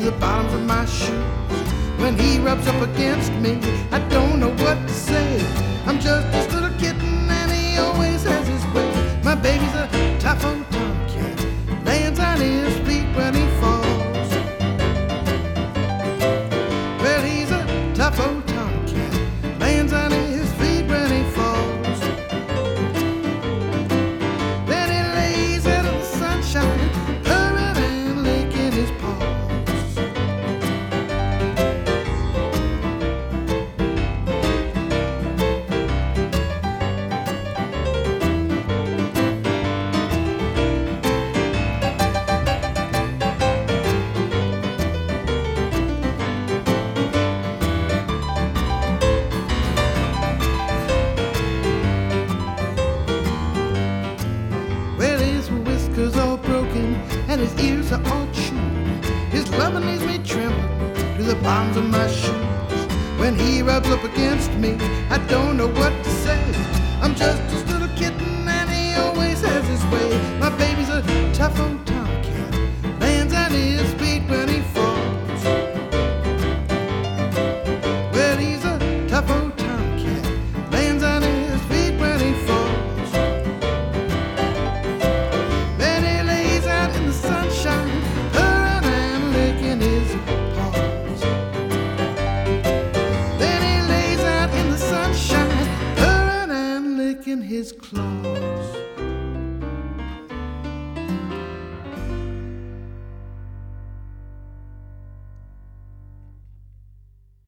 the bottoms of my shoes. When he rubs up against me, I don't know what to say. I'm just this little kitten and he always has his way. My baby's a tough old tomcat, lands on his feet when he falls. Well, he's a tough old tomcat, lands on his feet when he falls. Then he lays out in the sunshine, purring and licking his paws. Whiskers all broken and his ears are all chewed. His loving leaves me trembling to the bottoms of my shoes. When he rubs up against me, I don't know what to say. I'm just this little kitten and he always has his way. My baby's a tough old tomcat, lands on his feet when he falls. Well, he's a tough old tomcat, lands on his feet when he falls. In the sunshine, purring and licking his paws. Then he lays out in the sunshine, purring and licking his claws.